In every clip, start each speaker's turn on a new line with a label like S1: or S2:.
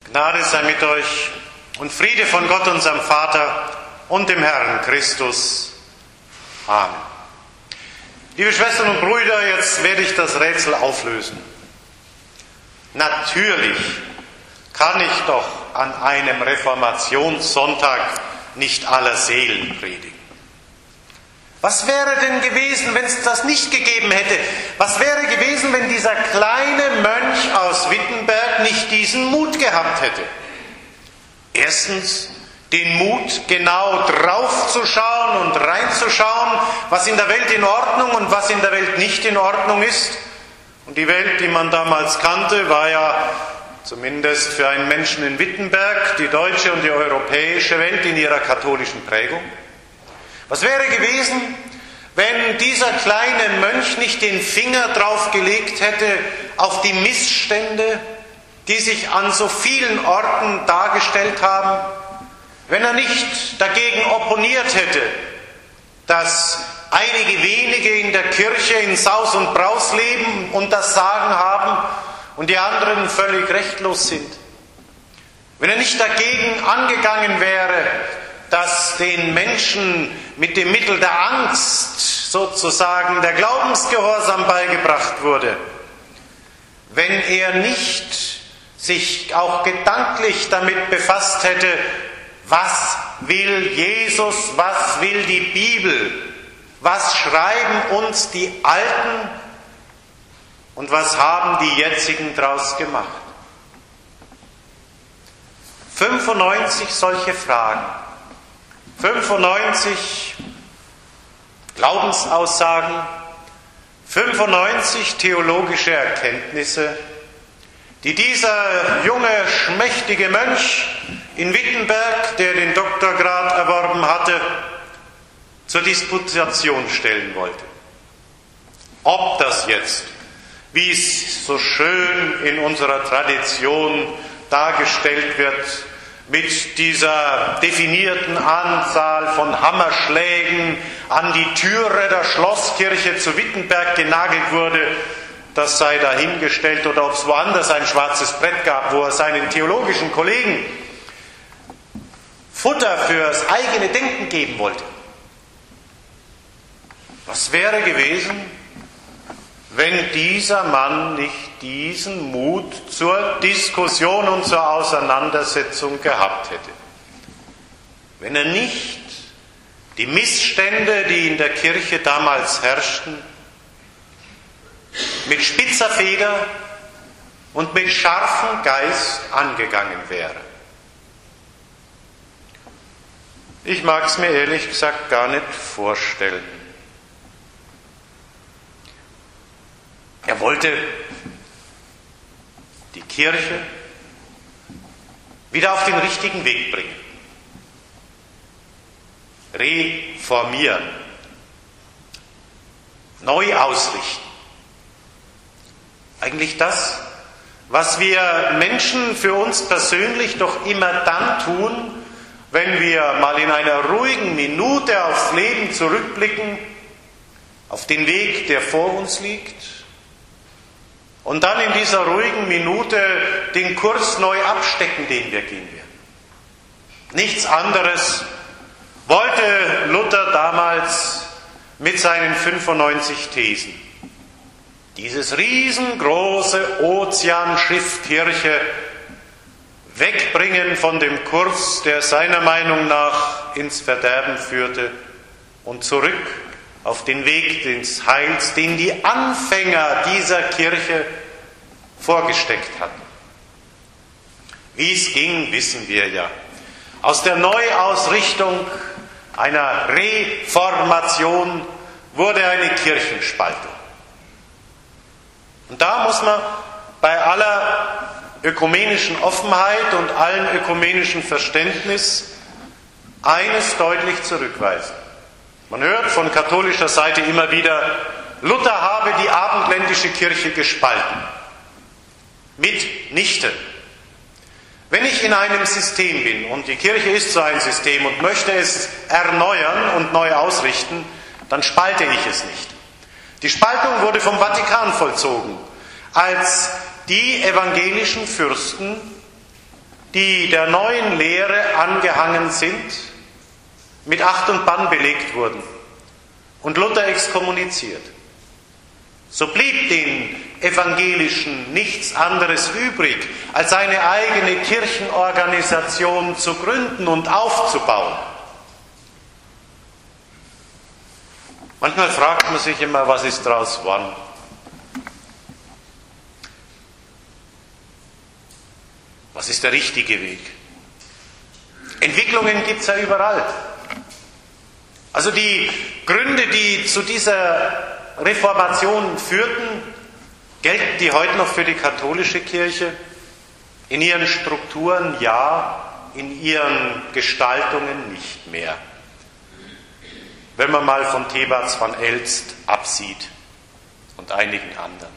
S1: Gnade sei mit euch und Friede von Gott, unserem Vater und dem Herrn Christus. Amen. Liebe Schwestern und Brüder, jetzt werde ich das Rätsel auflösen. Natürlich kann ich doch an einem Reformationssonntag nicht aller Seelen predigen. Was wäre denn gewesen, wenn es das nicht gegeben hätte? Was wäre gewesen, wenn dieser kleine Mönch aus Wittenberg nicht diesen Mut gehabt hätte? Erstens, den Mut, genau draufzuschauen und reinzuschauen, was in der Welt in Ordnung und was in der Welt nicht in Ordnung ist. Und die Welt, die man damals kannte, war ja zumindest für einen Menschen in Wittenberg die deutsche und die europäische Welt in ihrer katholischen Prägung. Was wäre gewesen, wenn dieser kleine Mönch nicht den Finger drauf gelegt hätte auf die Missstände, die sich an so vielen Orten dargestellt haben? Wenn er nicht dagegen opponiert hätte, dass einige wenige in der Kirche in Saus und Braus leben und das Sagen haben und die anderen völlig rechtlos sind? Wenn er nicht dagegen angegangen wäre, dass den Menschen mit dem Mittel der Angst sozusagen der Glaubensgehorsam beigebracht wurde, wenn er nicht sich auch gedanklich damit befasst hätte, was will Jesus, was will die Bibel, was schreiben uns die Alten und was haben die Jetzigen draus gemacht? 95 solche Fragen. 95 Glaubensaussagen, 95 theologische Erkenntnisse, die dieser junge, schmächtige Mönch in Wittenberg, der den Doktorgrad erworben hatte, zur Disputation stellen wollte. Ob das jetzt, wie es so schön in unserer Tradition dargestellt wird, mit dieser definierten Anzahl von Hammerschlägen an die Türe der Schlosskirche zu Wittenberg genagelt wurde, das sei dahingestellt, oder ob es woanders ein schwarzes Brett gab, wo er seinen theologischen Kollegen Futter fürs eigene Denken geben wollte. Was wäre gewesen, wenn dieser Mann nicht diesen Mut zur Diskussion und zur Auseinandersetzung gehabt hätte? Wenn er nicht die Missstände, die in der Kirche damals herrschten, mit spitzer Feder und mit scharfem Geist angegangen wäre? Ich mag es mir ehrlich gesagt gar nicht vorstellen. Er wollte die Kirche wieder auf den richtigen Weg bringen. Reformieren. Neu ausrichten. Eigentlich das, was wir Menschen für uns persönlich doch immer dann tun, wenn wir mal in einer ruhigen Minute aufs Leben zurückblicken, auf den Weg, der vor uns liegt, und dann in dieser ruhigen Minute den Kurs neu abstecken, den wir gehen werden. Nichts anderes wollte Luther damals mit seinen 95 Thesen. Dieses riesengroße Ozeanschiff Kirche wegbringen von dem Kurs, der seiner Meinung nach ins Verderben führte, und zurück auf den Weg des Heils, den die Anfänger dieser Kirche vorgesteckt hatten. Wie es ging, wissen wir ja. Aus der Neuausrichtung einer Reformation wurde eine Kirchenspaltung. Und da muss man bei aller ökumenischen Offenheit und allem ökumenischen Verständnis eines deutlich zurückweisen. Man hört von katholischer Seite immer wieder, Luther habe die abendländische Kirche gespalten. Mitnichten. Wenn ich in einem System bin, und die Kirche ist so ein System und möchte es erneuern und neu ausrichten, dann spalte ich es nicht. Die Spaltung wurde vom Vatikan vollzogen, als die evangelischen Fürsten die der neuen Lehre angehangen sind, mit Acht und Bann belegt wurden und Luther exkommuniziert. So blieb den Evangelischen nichts anderes übrig, als eine eigene Kirchenorganisation zu gründen und aufzubauen. Manchmal fragt man sich immer, was ist daraus geworden? Was ist der richtige Weg? Entwicklungen gibt es ja überall. Also die Gründe, die zu dieser Reformation führten, gelten die heute noch für die katholische Kirche? In ihren Strukturen ja, in ihren Gestaltungen nicht mehr. Wenn man mal von Thebats van Elst absieht und einigen anderen.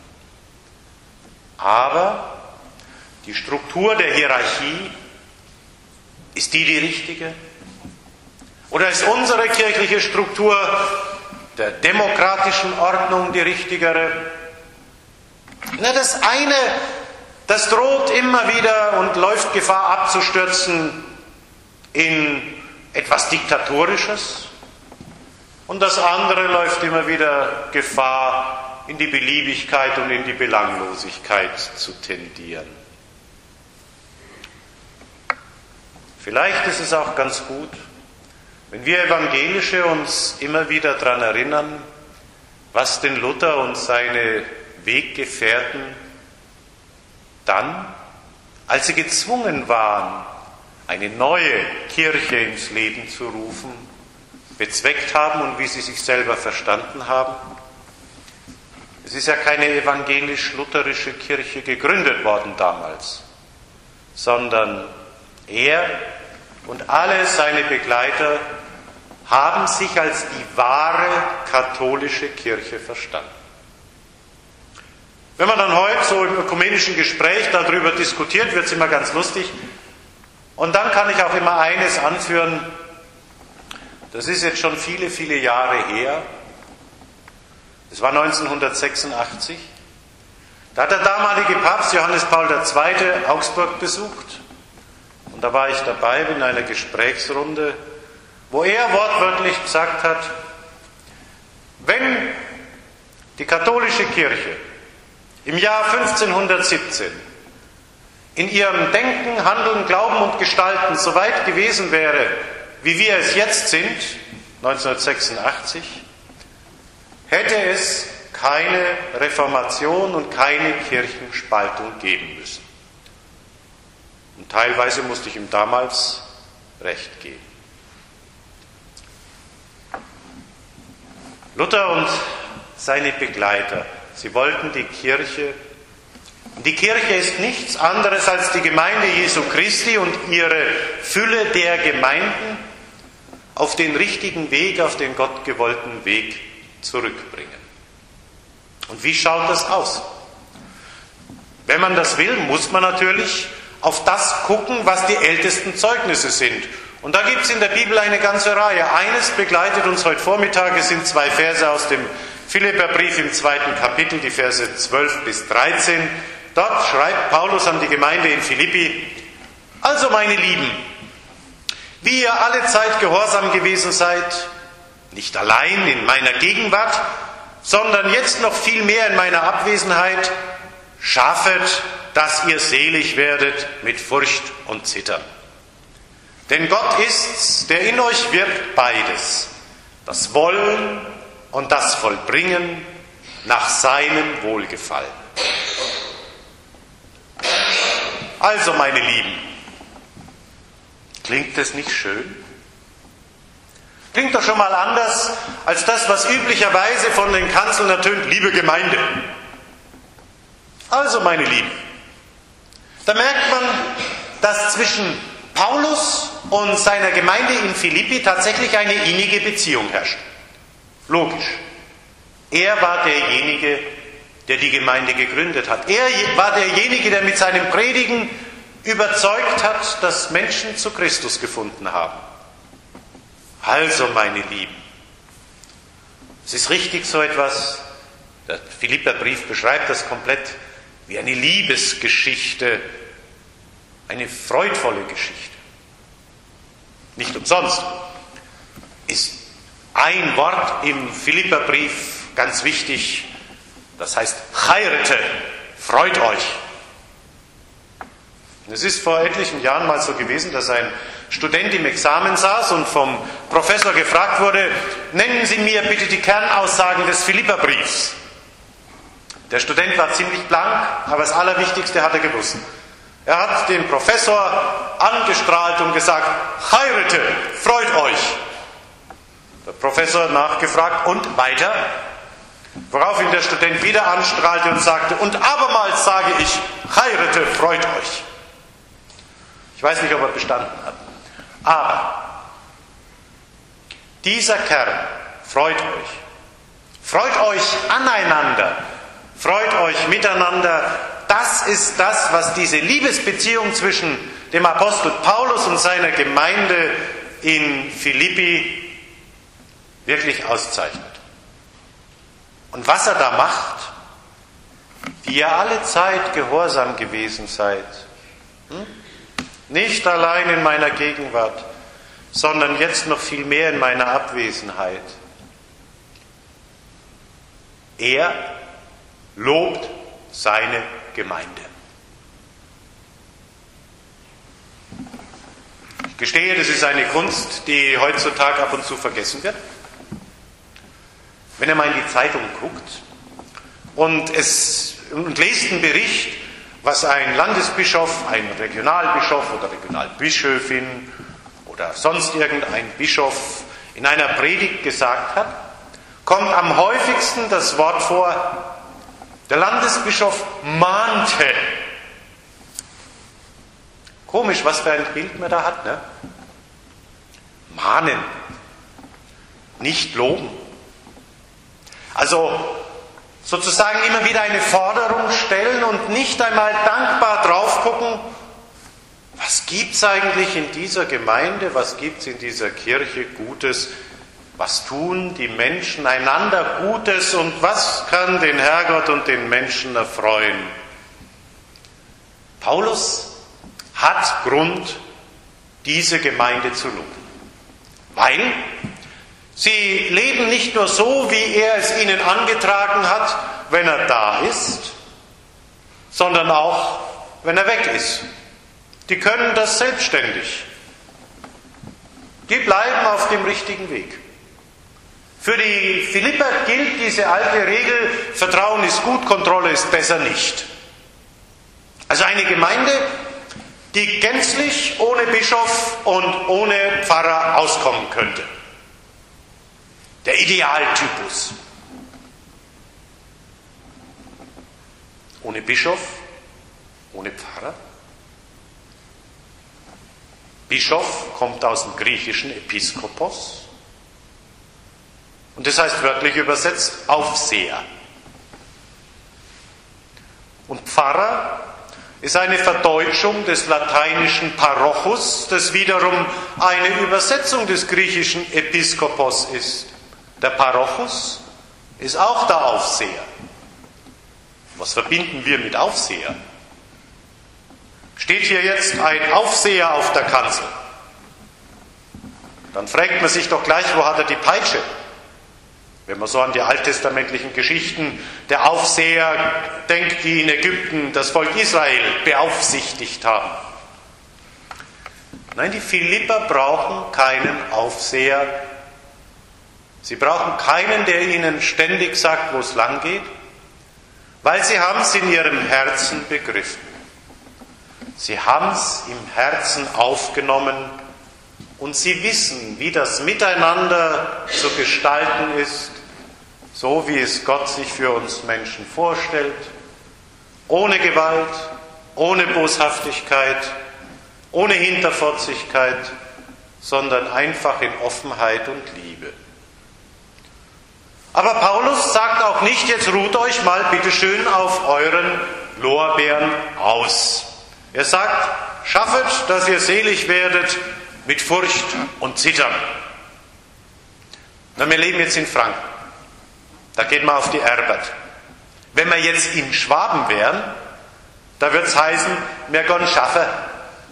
S1: Aber die Struktur der Hierarchie, ist die richtige? Oder ist unsere kirchliche Struktur der demokratischen Ordnung die richtigere? Na, das eine, das droht immer wieder und läuft Gefahr abzustürzen in etwas Diktatorisches. Und das andere läuft immer wieder Gefahr, in die Beliebigkeit und in die Belanglosigkeit zu tendieren. Vielleicht ist es auch ganz gut, wenn wir Evangelische uns immer wieder daran erinnern, was den Luther und seine Weggefährten dann, als sie gezwungen waren, eine neue Kirche ins Leben zu rufen, bezweckt haben und wie sie sich selber verstanden haben. Es ist ja keine evangelisch-lutherische Kirche gegründet worden damals, sondern er und alle seine Begleiter haben sich als die wahre katholische Kirche verstanden. Wenn man dann heute so im ökumenischen Gespräch darüber diskutiert, wird es immer ganz lustig. Und dann kann ich auch immer eines anführen, das ist jetzt schon viele, viele Jahre her. Das war 1986. Da hat der damalige Papst Johannes Paul II. Augsburg besucht. Und da war ich dabei in einer Gesprächsrunde, wo er wortwörtlich gesagt hat, wenn die katholische Kirche im Jahr 1517 in ihrem Denken, Handeln, Glauben und Gestalten so weit gewesen wäre, wie wir es jetzt sind, 1986, hätte es keine Reformation und keine Kirchenspaltung geben müssen. Und teilweise musste ich ihm damals recht geben. Luther und seine Begleiter, sie wollten die Kirche. Und die Kirche ist nichts anderes als die Gemeinde Jesu Christi und ihre Fülle der Gemeinden auf den richtigen Weg, auf den Gott gewollten Weg zurückbringen. Und wie schaut das aus? Wenn man das will, muss man natürlich auf das gucken, was die ältesten Zeugnisse sind. Und da gibt es in der Bibel eine ganze Reihe. Eines begleitet uns heute Vormittag, es sind 2 Verse aus dem Philipperbrief im 2. Kapitel, die Verse 12 bis 13. Dort schreibt Paulus an die Gemeinde in Philippi: Also meine Lieben, wie ihr alle Zeit gehorsam gewesen seid, nicht allein in meiner Gegenwart, sondern jetzt noch viel mehr in meiner Abwesenheit, schaffet, dass ihr selig werdet mit Furcht und Zittern. Denn Gott ist's, der in euch wirkt beides, das Wollen und das Vollbringen nach seinem Wohlgefallen. Also, meine Lieben, klingt das nicht schön? Klingt doch schon mal anders als das, was üblicherweise von den Kanzeln ertönt: liebe Gemeinde. Also, meine Lieben, da merkt man, dass zwischen Paulus und seiner Gemeinde in Philippi tatsächlich eine innige Beziehung herrscht. Logisch. Er war derjenige, der die Gemeinde gegründet hat. Er war derjenige, der mit seinem Predigen überzeugt hat, dass Menschen zu Christus gefunden haben. Also, meine Lieben, es ist richtig so etwas, der Philipperbrief beschreibt das komplett wie eine Liebesgeschichte Eine freudvolle Geschichte. Nicht umsonst ist ein Wort im Philipperbrief ganz wichtig, das heißt chairete, freut euch. Es ist vor etlichen Jahren mal so gewesen, dass ein Student im Examen saß und vom Professor gefragt wurde, nennen Sie mir bitte die Kernaussagen des Philipperbriefs. Der Student war ziemlich blank, aber das Allerwichtigste hat er gewusst. Er hat den Professor angestrahlt und gesagt, chairete, freut euch. Der Professor nachgefragt, und weiter? Woraufhin der Student wieder anstrahlte und sagte, und abermals sage ich, chairete, freut euch. Ich weiß nicht, ob er bestanden hat. Aber dieser Kern, freut euch. Freut euch aneinander. Freut euch miteinander. Das ist das, was diese Liebesbeziehung zwischen dem Apostel Paulus und seiner Gemeinde in Philippi wirklich auszeichnet. Und was er da macht, die ihr alle Zeit gehorsam gewesen seid, nicht allein in meiner Gegenwart, sondern jetzt noch viel mehr in meiner Abwesenheit. Er lobt seine Gemeinde. Ich gestehe, das ist eine Kunst, die heutzutage ab und zu vergessen wird. Wenn ihr mal in die Zeitung guckt und lest einen Bericht, was ein Landesbischof, ein Regionalbischof oder Regionalbischöfin oder sonst irgendein Bischof in einer Predigt gesagt hat, kommt am häufigsten das Wort vor, der Landesbischof mahnte. Komisch, was für ein Bild man da hat, ne? Mahnen, nicht loben. Also sozusagen immer wieder eine Forderung stellen und nicht einmal dankbar drauf gucken, was gibt es eigentlich in dieser Gemeinde, was gibt es in dieser Kirche Gutes, was tun die Menschen einander Gutes und was kann den Herrgott und den Menschen erfreuen. Paulus hat Grund, diese Gemeinde zu loben, weil sie leben nicht nur so, wie er es ihnen angetragen hat, wenn er da ist, sondern auch, wenn er weg ist. Die können das selbstständig. Die bleiben auf dem richtigen Weg. Für die Philipper gilt diese alte Regel, Vertrauen ist gut, Kontrolle ist besser nicht. Also eine Gemeinde, die gänzlich ohne Bischof und ohne Pfarrer auskommen könnte. Der Idealtypus. Ohne Bischof, ohne Pfarrer. Bischof kommt aus dem griechischen Episkopos und das heißt wörtlich übersetzt Aufseher. Und Pfarrer ist eine Verdeutschung des lateinischen Parochus, das wiederum eine Übersetzung des griechischen Episkopos ist. Der Parochus ist auch der Aufseher. Was verbinden wir mit Aufseher? Steht hier jetzt ein Aufseher auf der Kanzel? Dann fragt man sich doch gleich, wo hat er die Peitsche? Wenn man so an die alttestamentlichen Geschichten der Aufseher denkt, die in Ägypten das Volk Israel beaufsichtigt haben. Nein, die Philipper brauchen keinen Aufseher. Sie brauchen keinen, der ihnen ständig sagt, wo es lang geht, weil sie haben es in ihrem Herzen begriffen. Sie haben es im Herzen aufgenommen und sie wissen, wie das Miteinander zu gestalten ist, so wie es Gott sich für uns Menschen vorstellt, ohne Gewalt, ohne Boshaftigkeit, ohne Hinterfotzigkeit, sondern einfach in Offenheit und Liebe. Aber Paulus sagt auch nicht, jetzt ruht euch mal bitteschön auf euren Lorbeeren aus. Er sagt, schaffet, dass ihr selig werdet mit Furcht und Zittern. Na, wir leben jetzt in Franken. Da geht man auf die Erbert. Wenn wir jetzt in Schwaben wären, da wird es heißen, wir gehen schaffen,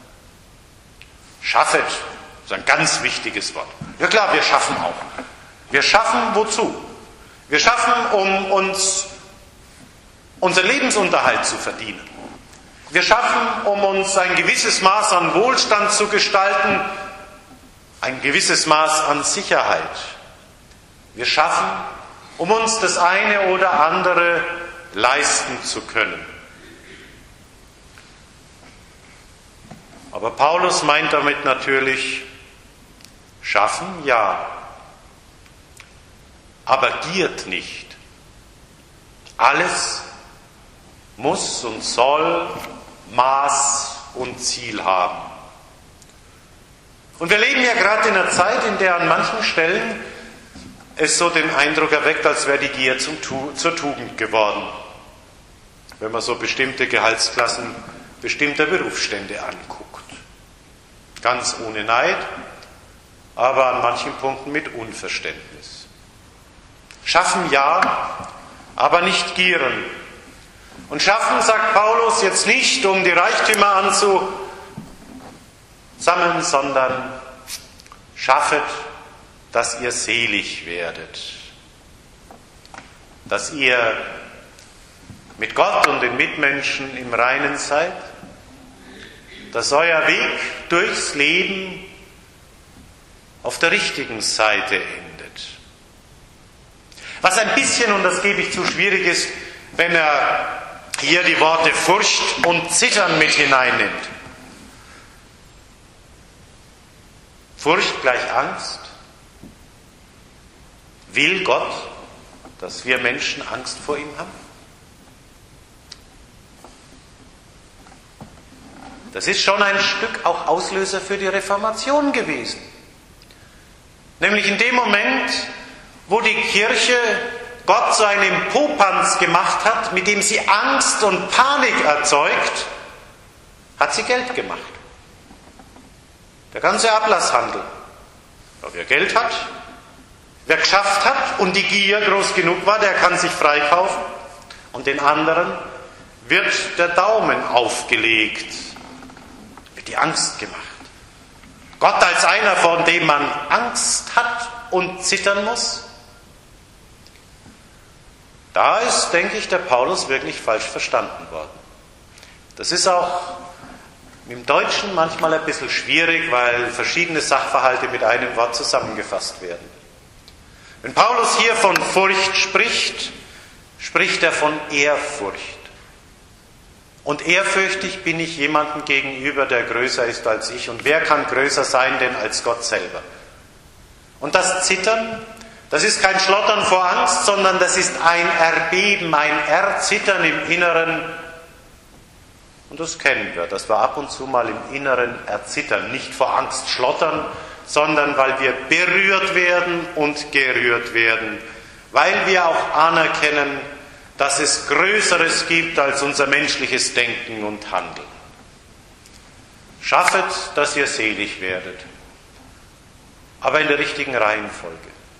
S1: Schaffet, ist ein ganz wichtiges Wort. Ja klar, wir schaffen auch. Wir schaffen wozu? Wir schaffen, um uns unseren Lebensunterhalt zu verdienen. Wir schaffen, um uns ein gewisses Maß an Wohlstand zu gestalten, ein gewisses Maß an Sicherheit. Wir schaffen, um uns das eine oder andere leisten zu können. Aber Paulus meint damit natürlich, schaffen ja, aber giert nicht. Alles muss und soll Maß und Ziel haben. Und wir leben ja gerade in einer Zeit, in der an manchen Stellen es so den Eindruck erweckt, als wäre die Gier zur Tugend geworden. Wenn man so bestimmte Gehaltsklassen bestimmter Berufsstände anguckt. Ganz ohne Neid, aber an manchen Punkten mit Unverständnis. Schaffen ja, aber nicht gieren. Und schaffen, sagt Paulus, jetzt nicht, um die Reichtümer anzusammeln, sondern schaffet, dass ihr selig werdet. Dass ihr mit Gott und den Mitmenschen im Reinen seid. Dass euer Weg durchs Leben auf der richtigen Seite endet. Was ein bisschen, und das gebe ich zu, schwierig ist, wenn er hier die Worte Furcht und Zittern mit hineinnimmt. Furcht gleich Angst. Will Gott, dass wir Menschen Angst vor ihm haben? Das ist schon ein Stück auch Auslöser für die Reformation gewesen. Nämlich in dem Moment, wo die Kirche Gott zu einem Popanz gemacht hat, mit dem sie Angst und Panik erzeugt, hat sie Geld gemacht. Der ganze Ablasshandel. Ja, wer Geld hat, wer geschafft hat und die Gier groß genug war, der kann sich freikaufen. Und den anderen wird der Daumen aufgelegt, wird die Angst gemacht. Gott als einer, von dem man Angst hat und zittern muss. Da ist, denke ich, der Paulus wirklich falsch verstanden worden. Das ist auch im Deutschen manchmal ein bisschen schwierig, weil verschiedene Sachverhalte mit einem Wort zusammengefasst werden. Wenn Paulus hier von Furcht spricht, spricht er von Ehrfurcht. Und ehrfürchtig bin ich jemandem gegenüber, der größer ist als ich. Und wer kann größer sein denn als Gott selber? Und das Zittern, das ist kein Schlottern vor Angst, sondern das ist ein Erbeben, ein Erzittern im Inneren. Und das kennen wir, dass wir ab und zu mal im Inneren erzittern. Nicht vor Angst schlottern, sondern weil wir berührt werden und gerührt werden. Weil wir auch anerkennen, dass es Größeres gibt als unser menschliches Denken und Handeln. Schaffet, dass ihr selig werdet, aber in der richtigen Reihenfolge.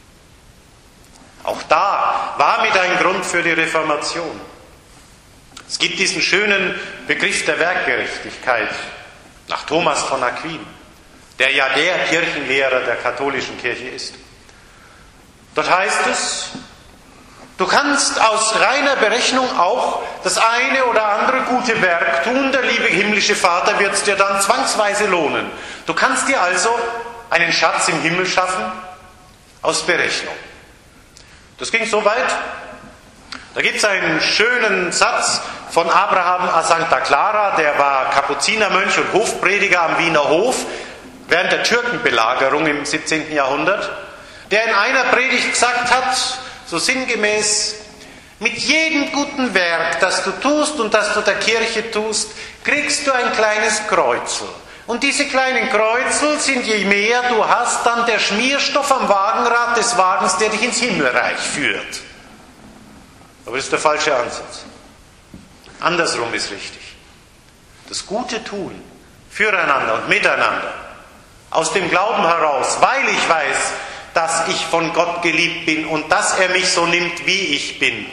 S1: Auch da war mit ein Grund für die Reformation. Es gibt diesen schönen Begriff der Werkgerechtigkeit nach Thomas von Aquin, der ja der Kirchenlehrer der katholischen Kirche ist. Dort heißt es, du kannst aus reiner Berechnung auch das eine oder andere gute Werk tun, der liebe himmlische Vater wird es dir dann zwangsweise lohnen. Du kannst dir also einen Schatz im Himmel schaffen aus Berechnung. Das ging so weit. Da gibt es einen schönen Satz von Abraham a Sancta Clara, der war Kapuzinermönch und Hofprediger am Wiener Hof während der Türkenbelagerung im 17. Jahrhundert, der in einer Predigt gesagt hat, so sinngemäß, mit jedem guten Werk, das du tust und das du der Kirche tust, kriegst du ein kleines Kreuzel. Und diese kleinen Kreuzel sind, je mehr du hast, dann der Schmierstoff am Wagenrad des Wagens, der dich ins Himmelreich führt. Aber das ist der falsche Ansatz. Andersrum ist richtig. Das Gute tun, füreinander und miteinander, aus dem Glauben heraus, weil ich weiß, dass ich von Gott geliebt bin und dass er mich so nimmt, wie ich bin.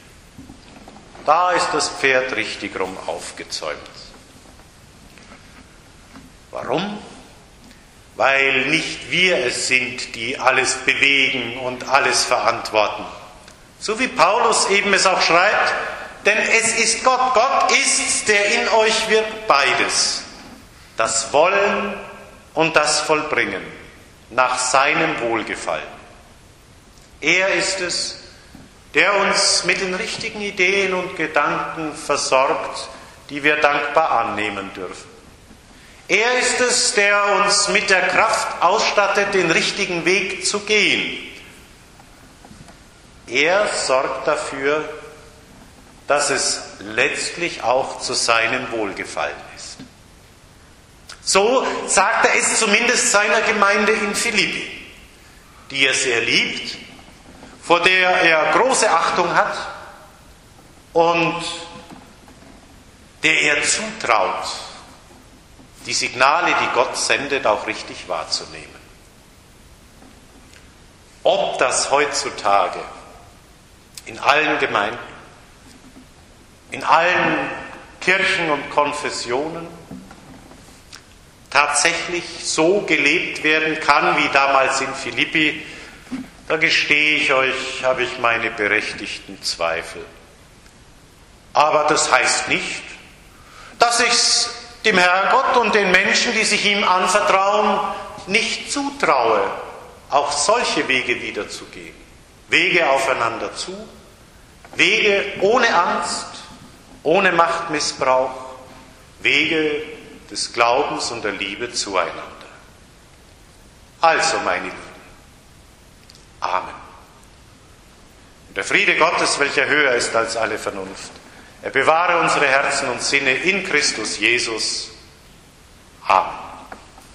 S1: Da ist das Pferd richtig rum aufgezäumt. Warum? weil nicht wir es sind, die alles bewegen und alles verantworten. So wie Paulus eben es auch schreibt, denn es ist Gott. Gott ist's, der in euch wirkt beides. Das Wollen und das Vollbringen nach seinem Wohlgefallen. Er ist es, der uns mit den richtigen Ideen und Gedanken versorgt, die wir dankbar annehmen dürfen. Er ist es, der uns mit der Kraft ausstattet, den richtigen Weg zu gehen. Er sorgt dafür, dass es letztlich auch zu seinem Wohlgefallen ist. So sagt er es zumindest seiner Gemeinde in Philippi, die er sehr liebt, vor der er große Achtung hat und der er zutraut, die Signale, die Gott sendet, auch richtig wahrzunehmen. Ob das heutzutage in allen Gemeinden, in allen Kirchen und Konfessionen tatsächlich so gelebt werden kann, wie damals in Philippi, da gestehe ich euch, habe ich meine berechtigten Zweifel. Aber das heißt nicht, dass ich es dem Herrgott und den Menschen, die sich ihm anvertrauen, nicht zutraue, auch solche Wege wieder zu gehen. Wege aufeinander zu, Wege ohne Angst, ohne Machtmissbrauch, Wege des Glaubens und der Liebe zueinander. Also, meine Lieben, Amen. Und der Friede Gottes, welcher höher ist als alle Vernunft, er bewahre unsere Herzen und Sinne in Christus Jesus. Amen.